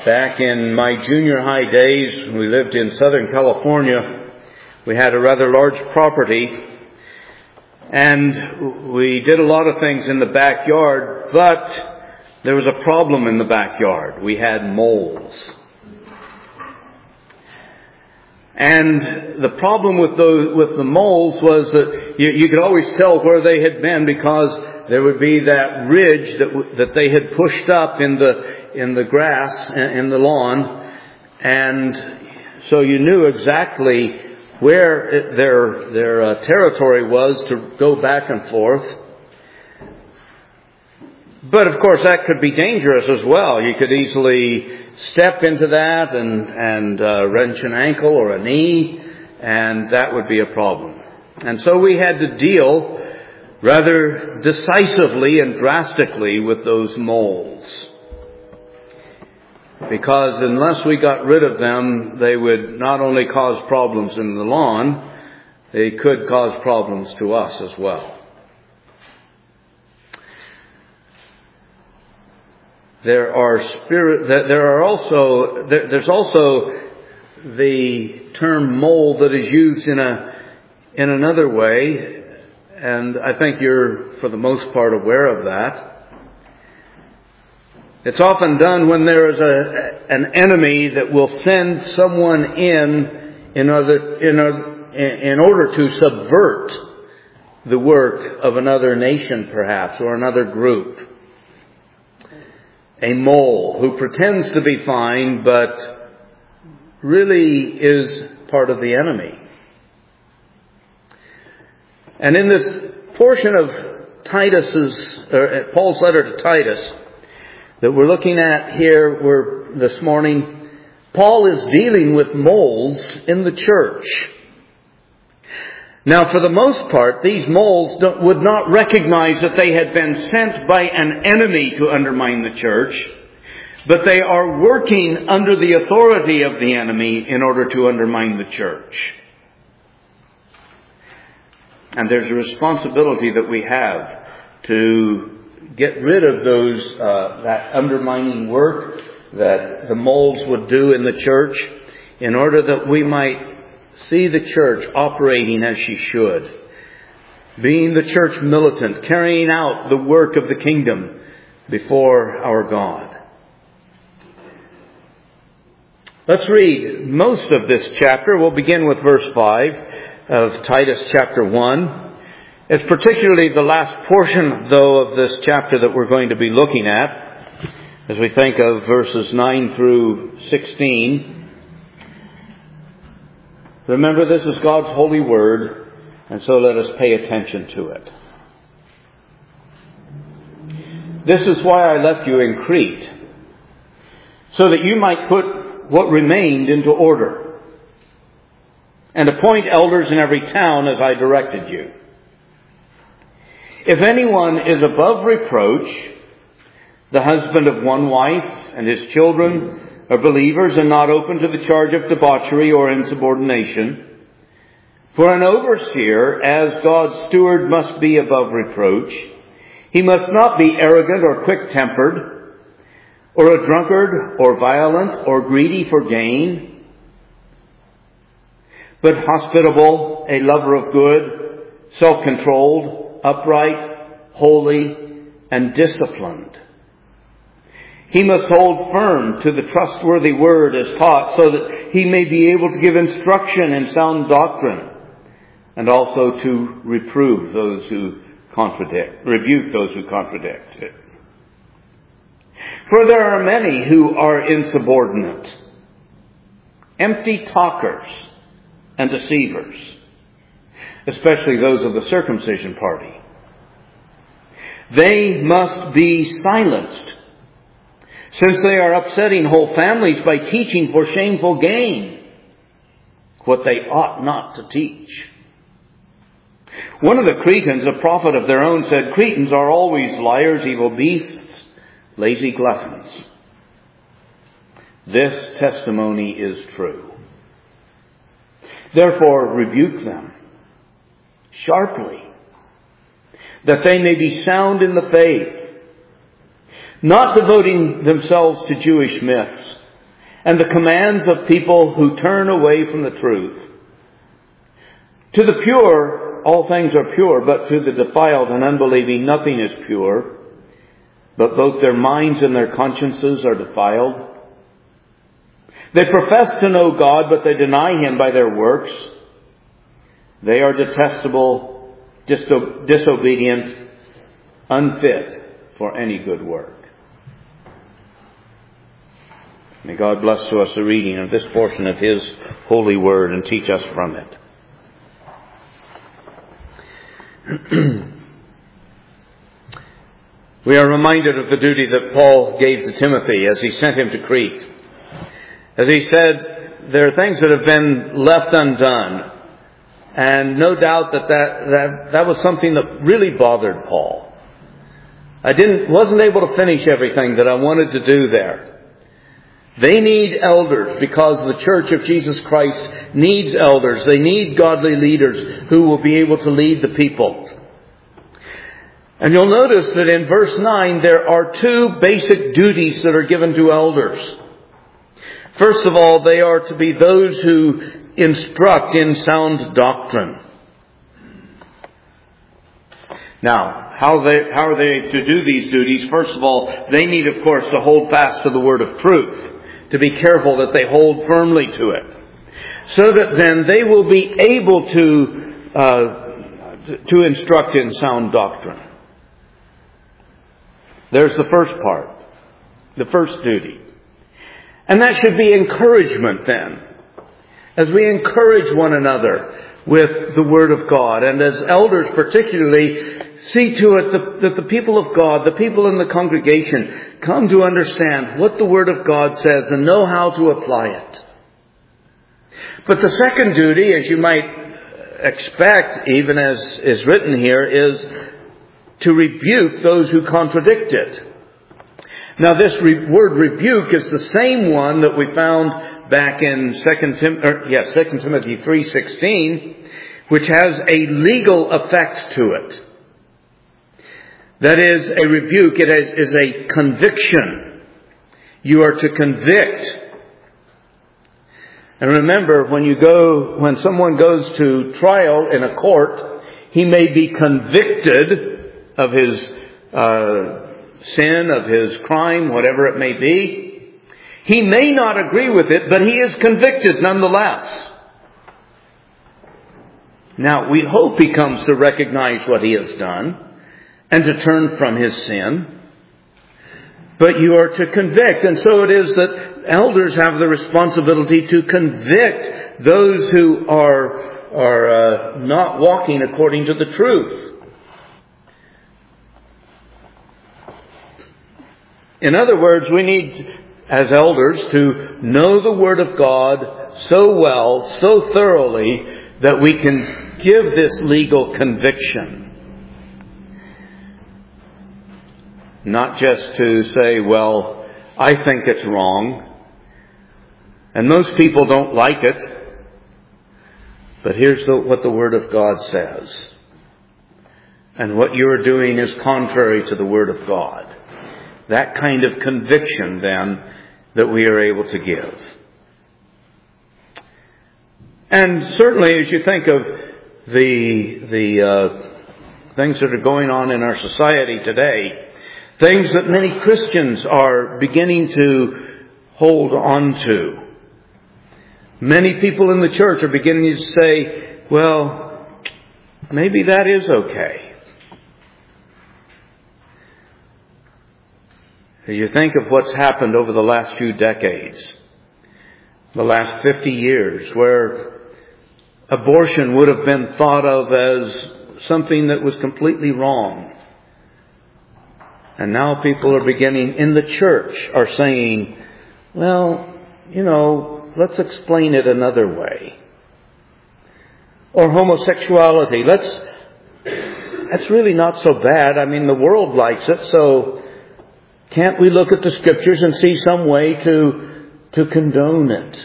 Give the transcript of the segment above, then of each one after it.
Back in my junior high days, when we lived in Southern California, we had a rather large property, and we did a lot of things in the backyard, but there was a problem in the backyard. We had moles. And the problem with the moles was that you could always tell where they had been, because there would be that ridge that they had pushed up in the grass, in the lawn, and so you knew exactly where their territory was to go back and forth. But of course that could be dangerous as well. You could easily step into that and wrench an ankle or a knee, and that would be a problem. And so we had to deal rather decisively and drastically with those moles, because unless we got rid of them, they would not only cause problems in the lawn, they could cause problems to us as well. There's also the term mole that is used in another way, and I think you're for the most part aware of that. It's often done when there is an enemy that will send someone in order to subvert the work of another nation, perhaps, or another group. A mole who pretends to be fine, but really is part of the enemy. And in this portion of Paul's letter to Titus that we're looking at here this morning, Paul is dealing with moles in the church. Now, for the most part, these moles would not recognize that they had been sent by an enemy to undermine the church, but they are working under the authority of the enemy in order to undermine the church. And there's a responsibility that we have to get rid of that undermining work that the moles would do in the church, in order that we might see the church operating as she should, being the church militant, carrying out the work of the kingdom before our God. Let's read most of this chapter. We'll begin with verse 5 of Titus chapter 1. It's particularly the last portion, though, of this chapter that we're going to be looking at, as we think of verses 9 through 16. Remember, this is God's holy word, and so let us pay attention to it. This is why I left you in Crete, so that you might put what remained into order, and appoint elders in every town as I directed you. If anyone is above reproach, the husband of one wife, and his children are believers and not open to the charge of debauchery or insubordination. For an overseer, as God's steward, must be above reproach. He must not be arrogant or quick-tempered, or a drunkard, or violent, or greedy for gain, but hospitable, a lover of good, self-controlled, upright, holy, and disciplined. He must hold firm to the trustworthy word as taught, so that he may be able to give instruction in sound doctrine, and also to rebuke those who contradict it. For there are many who are insubordinate, empty talkers, and deceivers, especially those of the circumcision party. They must be silenced, since they are upsetting whole families by teaching for shameful gain what they ought not to teach. One of the Cretans, a prophet of their own, said, Cretans are always liars, evil beasts, lazy gluttons. This testimony is true. Therefore, rebuke them sharply, that they may be sound in the faith, not devoting themselves to Jewish myths and the commands of people who turn away from the truth. To the pure, all things are pure, but to the defiled and unbelieving, nothing is pure, but both their minds and their consciences are defiled. They profess to know God, but they deny Him by their works. They are detestable, disobedient, unfit for any good work. May God bless to us the reading of this portion of His holy word and teach us from it. We are reminded of the duty that Paul gave to Timothy as he sent him to Crete. As he said, there are things that have been left undone. And no doubt that was something that really bothered Paul. I wasn't able to finish everything that I wanted to do there. They need elders because the Church of Jesus Christ needs elders. They need godly leaders who will be able to lead the people. And you'll notice that in verse 9 there are two basic duties that are given to elders. First of all, they are to be those who instruct in sound doctrine. Now, how are they to do these duties? First of all, they need, of course, to hold fast to the word of truth, to be careful that they hold firmly to it, so that then they will be able to instruct in sound doctrine. There's the first part, the first duty. And that should be encouragement then, as we encourage one another with the Word of God. And as elders particularly, see to it that the people of God, the people in the congregation, come to understand what the Word of God says and know how to apply it. But the second duty, as you might expect, even as is written here, is to rebuke those who contradict it. Now this word rebuke is the same one that we found back in 2 Timothy 3:16, which has a legal effect to it. That is, a rebuke, it is a conviction. You are to convict. And remember, when someone goes to trial in a court, he may be convicted of his sin, of his crime, whatever it may be. He may not agree with it, but he is convicted nonetheless. Now, we hope he comes to recognize what he has done and to turn from his sin. But you are to convict. And so it is that elders have the responsibility to convict those who are not walking according to the truth. In other words, we need, as elders, to know the Word of God so well, so thoroughly, that we can give this legal conviction. Not just to say, well, I think it's wrong, and most people don't like it, but here's what the Word of God says. And what you're doing is contrary to the Word of God. That kind of conviction, then, that we are able to give. And certainly, as you think of the things that are going on in our society today, things that many Christians are beginning to hold on to. Many people in the church are beginning to say, well, maybe that is okay. As you think of what's happened over the last few decades, the last 50 years, where abortion would have been thought of as something that was completely wrong. And now people are beginning, in the church, are saying, well, let's explain it another way. Or homosexuality, that's really not so bad. I mean, the world likes it, so can't we look at the Scriptures and see some way to condone it?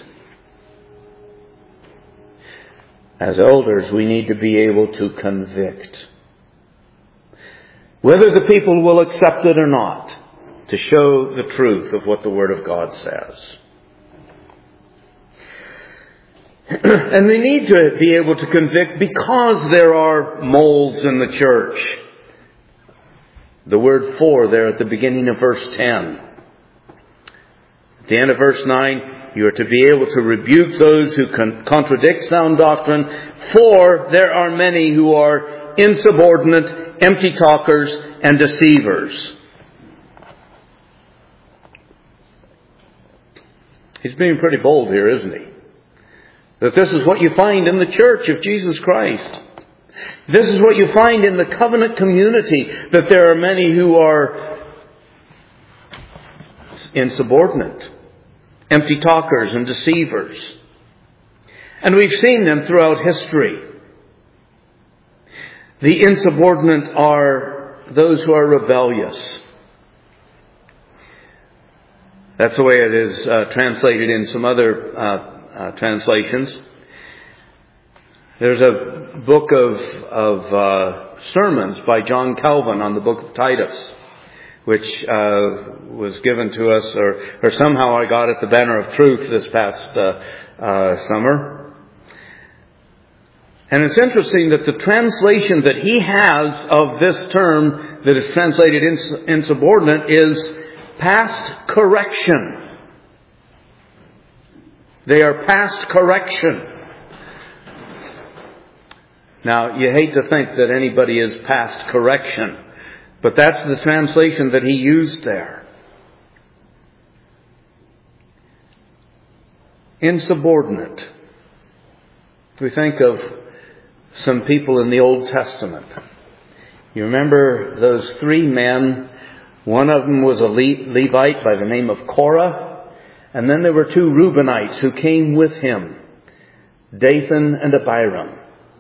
As elders, we need to be able to convict. Whether the people will accept it or not, to show the truth of what the Word of God says. And we need to be able to convict because there are moles in the church. The word "for" there at the beginning of verse 10. At the end of verse 9, you are to be able to rebuke those who contradict sound doctrine, for there are many who are insubordinate, empty talkers, and deceivers. He's being pretty bold here, isn't he? That this is what you find in the church of Jesus Christ. This is what you find in the covenant community, that there are many who are insubordinate, empty talkers and deceivers. And we've seen them throughout history. The insubordinate are those who are rebellious. That's the way it is translated in some other translations. There's a book of sermons by John Calvin on the book of Titus, which was given to us, or somehow I got at the Banner of Truth this past summer. And it's interesting that the translation that he has of this term that is translated insubordinate is past correction. They are past correction. Now, you hate to think that anybody is past correction, but that's the translation that he used there. Insubordinate. We think of some people in the Old Testament. You remember those three men? One of them was a Levite by the name of Korah, and then there were two Reubenites who came with him, Dathan and Abiram.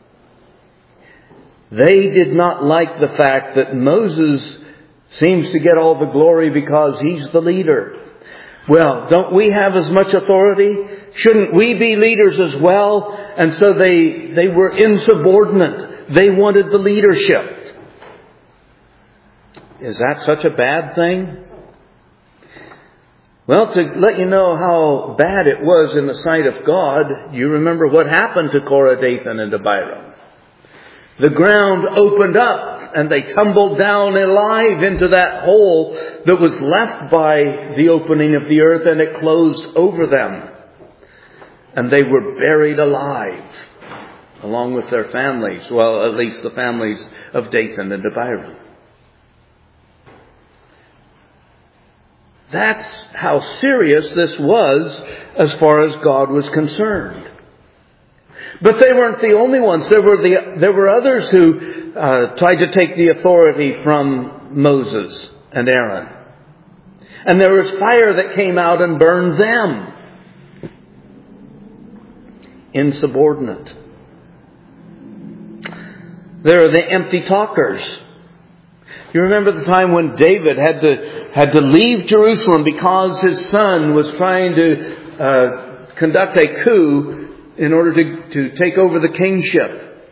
They did not like the fact that Moses seems to get all the glory because he's the leader. Well, don't we have as much authority? Shouldn't we be leaders as well? And so they were insubordinate. They wanted the leadership. Is that such a bad thing? Well, to let you know how bad it was in the sight of God, you remember what happened to Korah, Dathan, and Abiram. The ground opened up and they tumbled down alive into that hole that was left by the opening of the earth, and it closed over them. And they were buried alive along with their families. Well, at least the families of Dathan and Abiram. That's how serious this was as far as God was concerned. But they weren't the only ones. There were others who tried to take the authority from Moses and Aaron. And there was fire that came out and burned them. Insubordinate. There are the empty talkers. You remember the time when David had to leave Jerusalem because his son was trying to conduct a coup in order to take over the kingship.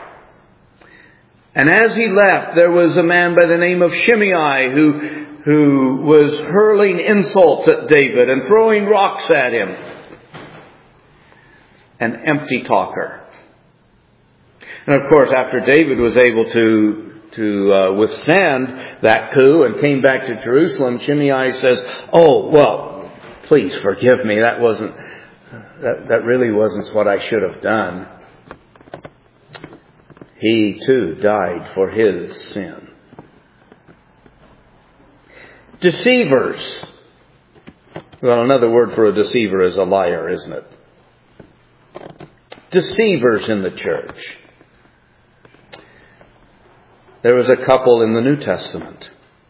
And as he left, there was a man by the name of Shimei who was hurling insults at David and throwing rocks at him. An empty talker. And of course, after David was able to withstand that coup and came back to Jerusalem, Shimei says, "Oh, well, please forgive me. That really wasn't what I should have done." He too died for his sin. Deceivers. Well, another word for a deceiver is a liar, isn't it? Deceivers in the church. There was a couple in the New Testament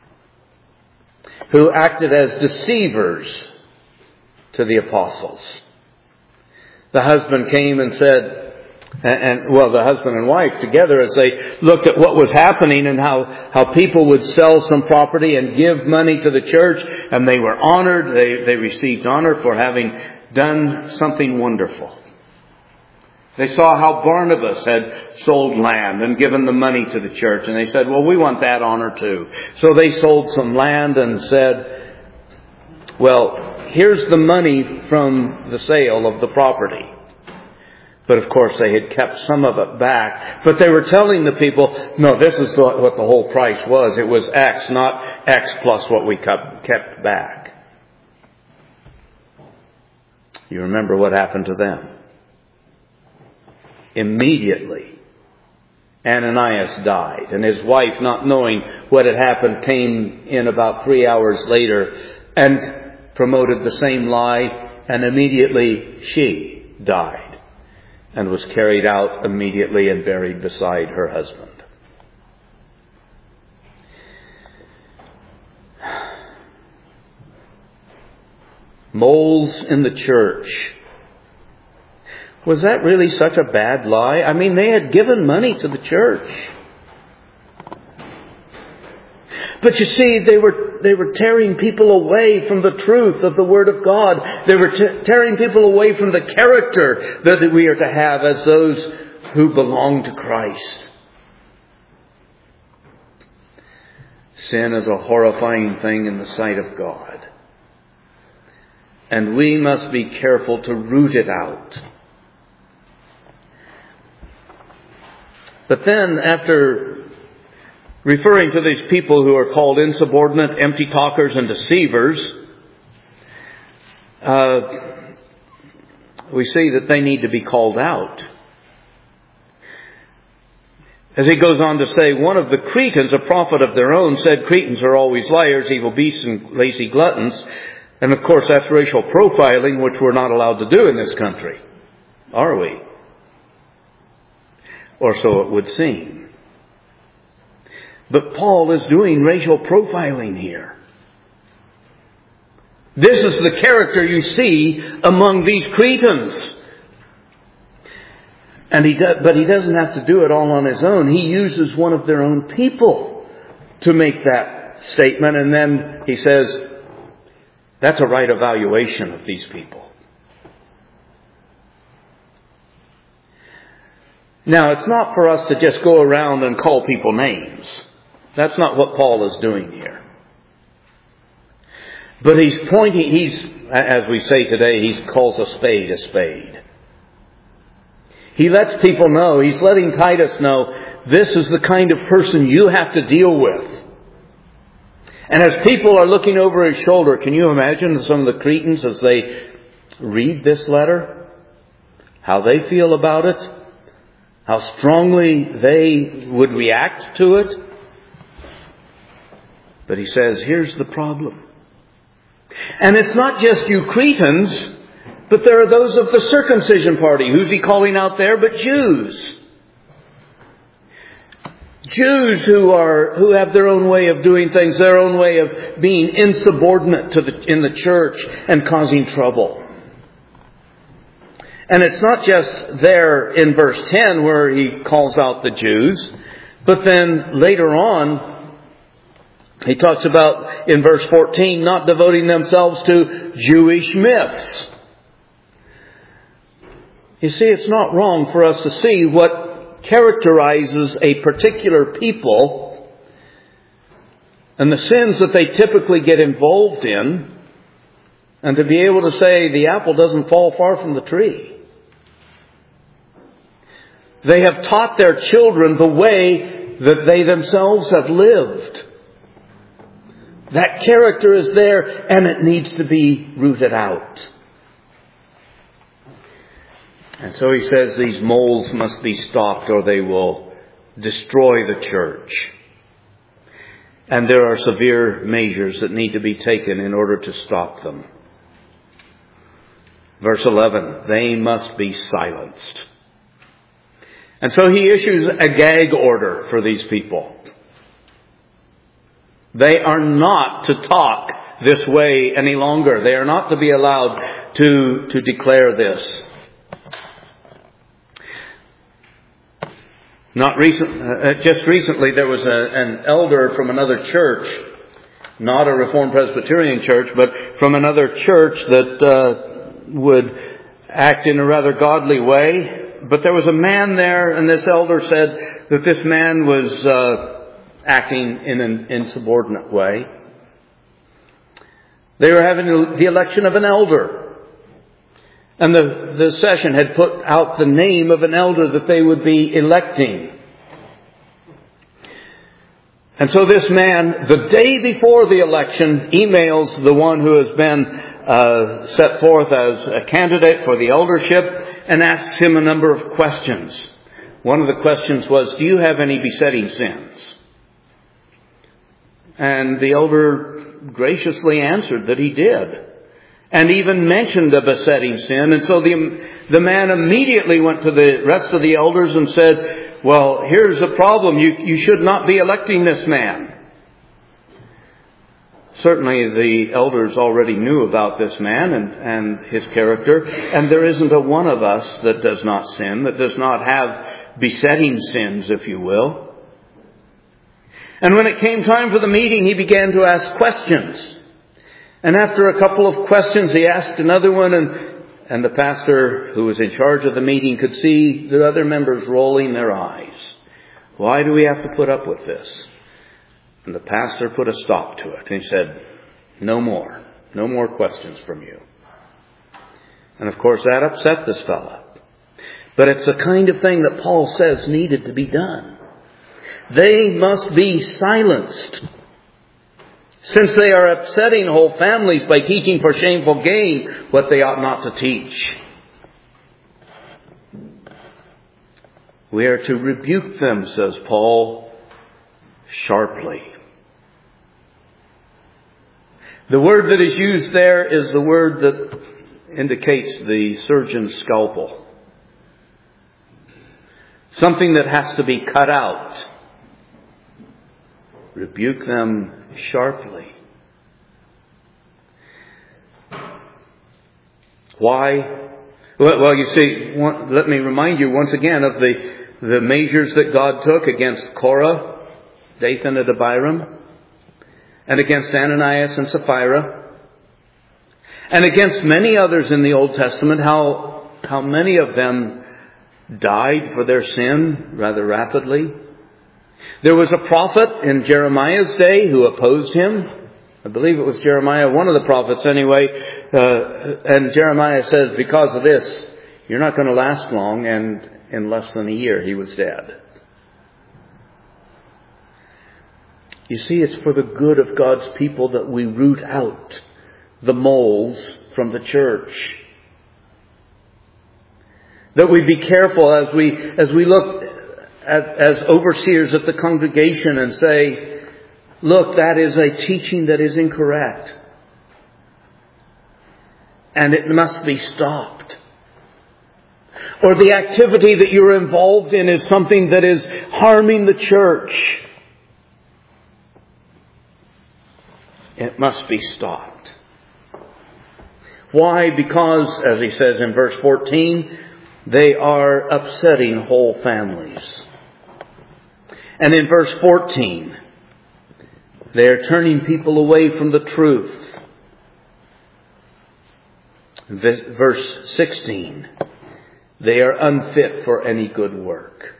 who acted as deceivers to the apostles. The husband came and said, the husband and wife together, as they looked at what was happening and how people would sell some property and give money to the church, and they were honored. They received honor for having done something wonderful. They saw how Barnabas had sold land and given the money to the church, and they said, "Well, we want that honor too." So they sold some land and said, "Well, here's the money from the sale of the property. But of course they had kept some of it back. But they were telling the people, no, this is what the whole price was. It was X, not X plus what we kept back. You remember what happened to them? Immediately, Ananias died, and his wife, not knowing what had happened, came in about 3 hours later and promoted the same lie, and immediately she died and was carried out immediately and buried beside her husband. Moles in the church. Was that really such a bad lie? I mean, they had given money to the church. But you see, they were tearing people away from the truth of the Word of God. They were tearing people away from the character that we are to have as those who belong to Christ. Sin is a horrifying thing in the sight of God. And we must be careful to root it out. But then, after referring to these people who are called insubordinate, empty talkers, and deceivers, we see that they need to be called out. As he goes on to say, one of the Cretans, a prophet of their own, said Cretans are always liars, evil beasts, and lazy gluttons. And of course, that's racial profiling, which we're not allowed to do in this country. Are we? Or so it would seem. But Paul is doing racial profiling here. This is the character you see among these Cretans. But he doesn't have to do it all on his own. He uses one of their own people to make that statement. And then he says, that's a right evaluation of these people. Now, it's not for us to just go around and call people names. That's not what Paul is doing here. But as we say today, he calls a spade a spade. He lets people know, he's letting Titus know, this is the kind of person you have to deal with. And as people are looking over his shoulder, can you imagine some of the Cretans as they read this letter? How they feel about it? How strongly they would react to it? But he says, here's the problem. And it's not just you Cretans, but there are those of the circumcision party. Who's he calling out there but Jews? Jews who have their own way of doing things, their own way of being insubordinate in the church and causing trouble. And it's not just there in verse 10 where he calls out the Jews, but then later on he talks about in verse 14 not devoting themselves to Jewish myths. You see, it's not wrong for us to see what characterizes a particular people and the sins that they typically get involved in, and to be able to say the apple doesn't fall far from the tree. They have taught their children the way that they themselves have lived. That character is there and it needs to be rooted out. And so he says these moles must be stopped or they will destroy the church. And there are severe measures that need to be taken in order to stop them. Verse 11, they must be silenced. And so he issues a gag order for these people. They are not to talk this way any longer. They are not to be allowed to declare this. Just recently there was an elder from another church, not a Reformed Presbyterian church, but from another church that would act in a rather godly way. But there was a man there, and this elder said that this man was acting in an insubordinate way. They were having the election of an elder. And the session had put out the name of an elder that they would be electing. And so this man, the day before the election, emails the one who has been set forth as a candidate for the eldership and asks him a number of questions. One of the questions was, do you have any besetting sins? And the elder graciously answered that he did. And even mentioned a besetting sin. And so the man immediately went to the rest of the elders and said, well, here's the problem. You should not be electing this man. Certainly the elders already knew about this man and his character. And there isn't a one of us that does not sin, that does not have besetting sins, if you will. And when it came time for the meeting, he began to ask questions. And after a couple of questions, he asked another one, and the pastor who was in charge of the meeting could see the other members rolling their eyes. Why do we have to put up with this? And the pastor put a stop to it. And he said, no more questions from you. And of course that upset this fella. But it's the kind of thing that Paul says needed to be done. They must be silenced, since they are upsetting whole families by teaching for shameful gain what they ought not to teach. We are to rebuke them, says Paul, sharply. The word that is used there is the word that indicates the surgeon's scalpel. Something that has to be cut out. Rebuke them sharply. Why? Well, you see, let me remind you once again of the measures that God took against Korah, Dathan and Abiram, and against Ananias and Sapphira, and against many others in the Old Testament, how many of them died for their sin rather rapidly. There was a prophet in Jeremiah's day who opposed him. I believe it was Jeremiah, one of the prophets anyway. And Jeremiah says, because of this, you're not going to last long. And in less than a year, he was dead. You see, it's for the good of God's people that we root out the moles from the church. That we be careful as we look as overseers at the congregation and say, look, that is a teaching that is incorrect. And it must be stopped. Or the activity that you're involved in is something that is harming the church. It must be stopped. Why? Because, as he says in verse 14, they are upsetting whole families. And in verse 14, they are turning people away from the truth. Verse 16, they are unfit for any good work.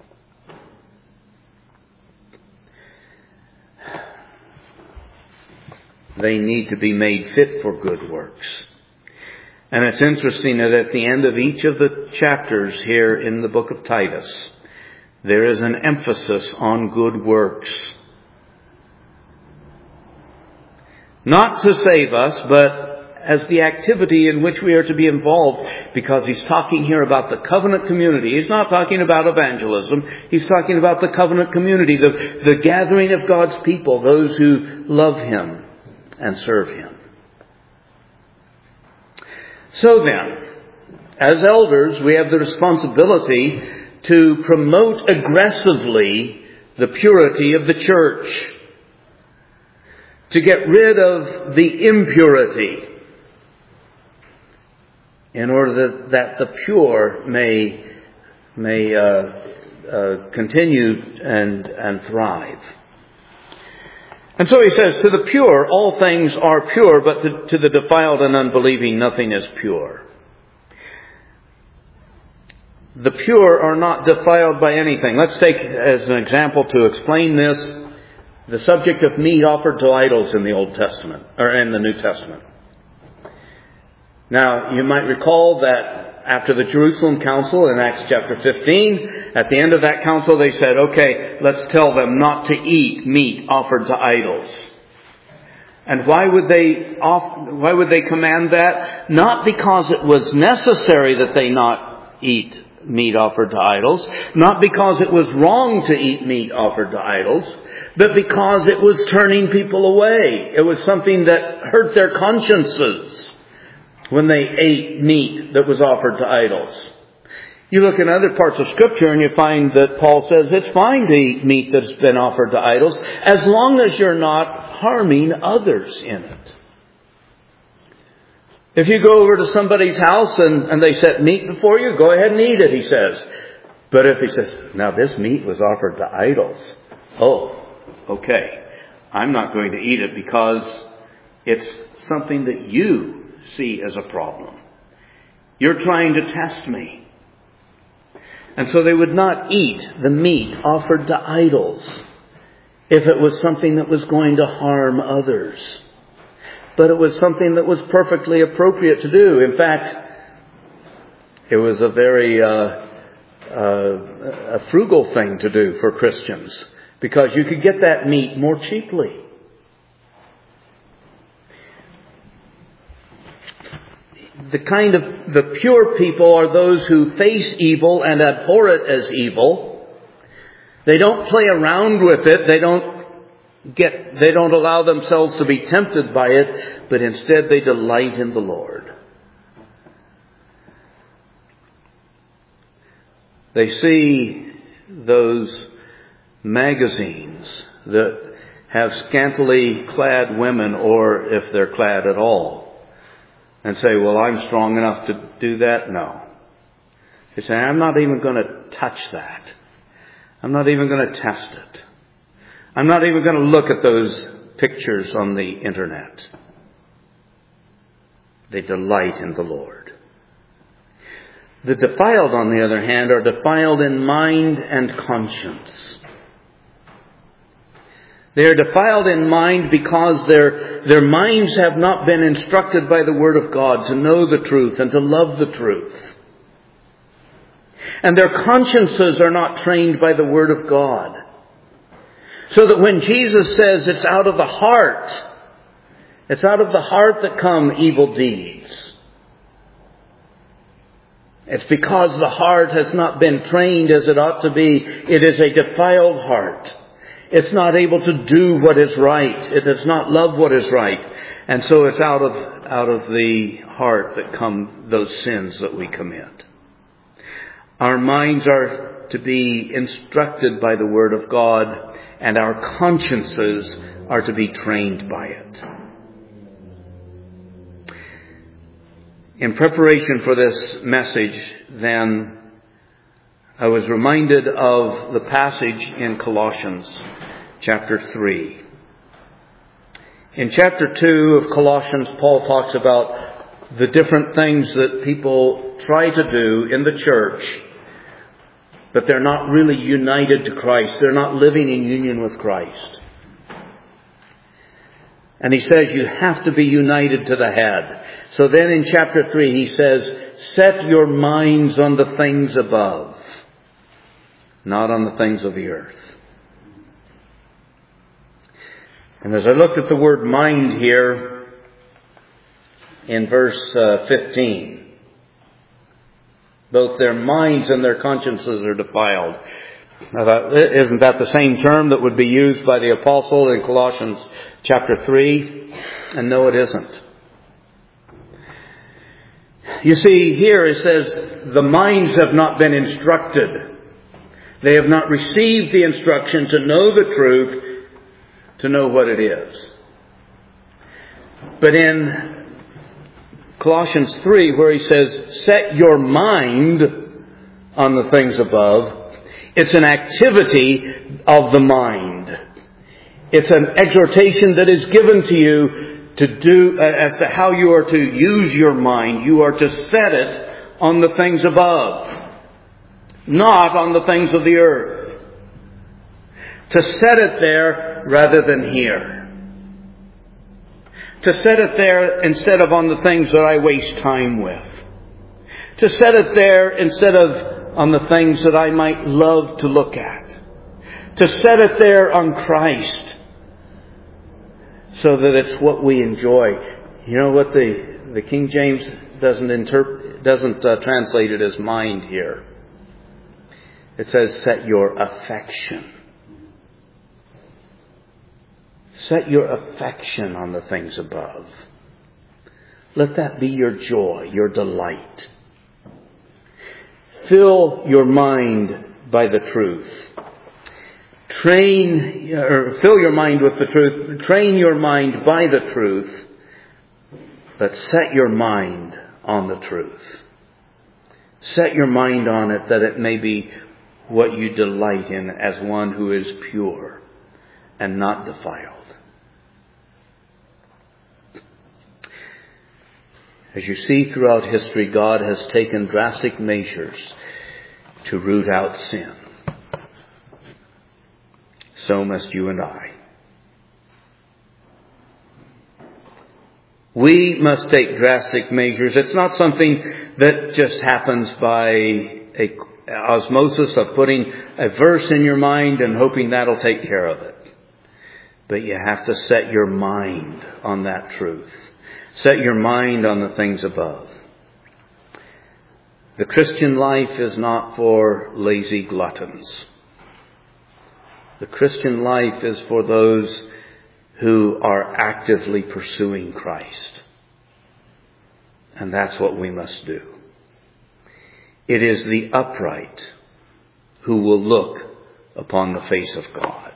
They need to be made fit for good works. And it's interesting that at the end of each of the chapters here in the book of Titus, there is an emphasis on good works. Not to save us, but as the activity in which we are to be involved, because he's talking here about the covenant community. He's not talking about evangelism. He's talking about the covenant community, the gathering of God's people, those who love him and serve him. So then, as elders, we have the responsibility to promote aggressively the purity of the church, to get rid of the impurity, in order that the pure may continue and thrive. And so he says, to the pure, all things are pure, but to the defiled and unbelieving, nothing is pure. The pure are not defiled by anything. Let's take as an example to explain this, the subject of meat offered to idols in the Old Testament, or in the New Testament. Now, you might recall that after the Jerusalem Council in Acts chapter 15, at the end of that council they said, okay, let's tell them not to eat meat offered to idols. And why would they command that? Not because it was necessary that they not eat meat offered to idols, not because it was wrong to eat meat offered to idols, but because it was turning people away. It was something that hurt their consciences when they ate meat that was offered to idols. You look in other parts of Scripture and you find that Paul says it's fine to eat meat that's been offered to idols as long as you're not harming others in it. If you go over to somebody's house and they set meat before you, go ahead and eat it, he says. But if he says, now this meat was offered to idols, oh, okay, I'm not going to eat it because it's something that you see as a problem. You're trying to test me. And so they would not eat the meat offered to idols if it was something that was going to harm others. But it was something that was perfectly appropriate to do. In fact, it was a very a frugal thing to do for Christians, because you could get that meat more cheaply. The pure people are those who face evil and abhor it as evil. They don't play around with it. They don't allow themselves to be tempted by it, but instead they delight in the Lord. They see those magazines that have scantily clad women, or if they're clad at all, and say, well, I'm strong enough to do that? No. They say, I'm not even going to touch that. I'm not even going to test it. I'm not even going to look at those pictures on the internet. They delight in the Lord. The defiled, on the other hand, are defiled in mind and conscience. They are defiled in mind because their minds have not been instructed by the Word of God to know the truth and to love the truth. And their consciences are not trained by the Word of God. So that when Jesus says it's out of the heart that come evil deeds. It's because the heart has not been trained as it ought to be. It is a defiled heart. It's not able to do what is right. It does not love what is right. And so it's out of the heart that come those sins that we commit. Our minds are to be instructed by the Word of God, and our consciences are to be trained by it. In preparation for this message, then, I was reminded of the passage in Colossians chapter 3. In chapter 2 of Colossians, Paul talks about the different things that people try to do in the church, but they're not really united to Christ. They're not living in union with Christ. And he says you have to be united to the head. So then in chapter 3 he says, set your minds on the things above, not on the things of the earth. And as I looked at the word mind here in verse 15, both their minds and their consciences are defiled. Now, isn't that the same term that would be used by the apostle in Colossians chapter 3? And no, it isn't. You see, here it says, the minds have not been instructed. They have not received the instruction to know the truth, to know what it is. But in Colossians 3, where he says, set your mind on the things above, it's an activity of the mind. It's an exhortation that is given to you to do, as to how you are to use your mind. You are to set it on the things above, not on the things of the earth. To set it there rather than here. To set it there instead of on the things that I waste time with. To set it there instead of on the things that I might love to look at. To set it there on Christ. So that it's what we enjoy. You know what the King James doesn't translate it as mind here. It says set your affection. Set your affection on the things above. Let that be your joy, your delight. Fill your mind by the truth. Fill your mind with the truth. Train your mind by the truth. But set your mind on the truth. Set your mind on it that it may be what you delight in as one who is pure and not defiled. As you see throughout history, God has taken drastic measures to root out sin. So must you and I. We must take drastic measures. It's not something that just happens by a osmosis of putting a verse in your mind and hoping that'll take care of it. But you have to set your mind on that truth. Set your mind on the things above. The Christian life is not for lazy gluttons. The Christian life is for those who are actively pursuing Christ. And that's what we must do. It is the upright who will look upon the face of God.